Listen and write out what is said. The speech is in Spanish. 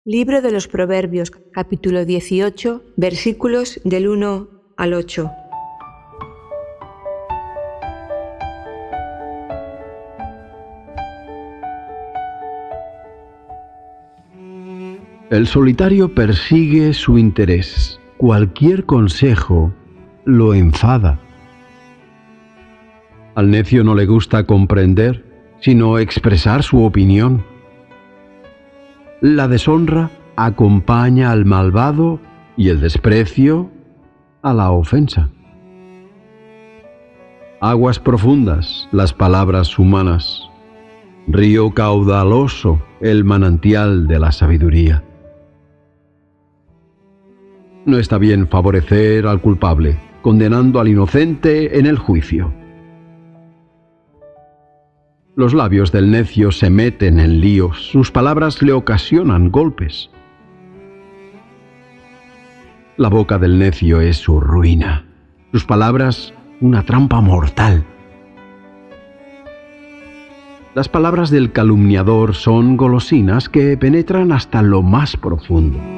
Libro de los Proverbios, capítulo 18, versículos del 1 al 8. El solitario persigue su interés. Cualquier consejo lo enfada. Al necio no le gusta comprender, sino expresar su opinión. La deshonra acompaña al malvado y el desprecio a la ofensa. Aguas profundas las palabras humanas, río caudaloso el manantial de la sabiduría. No está bien favorecer al culpable, condenando al inocente en el juicio. Los labios del necio se meten en líos, sus palabras le ocasionan golpes. La boca del necio es su ruina, sus palabras una trampa mortal. Las palabras del calumniador son golosinas que penetran hasta lo más profundo.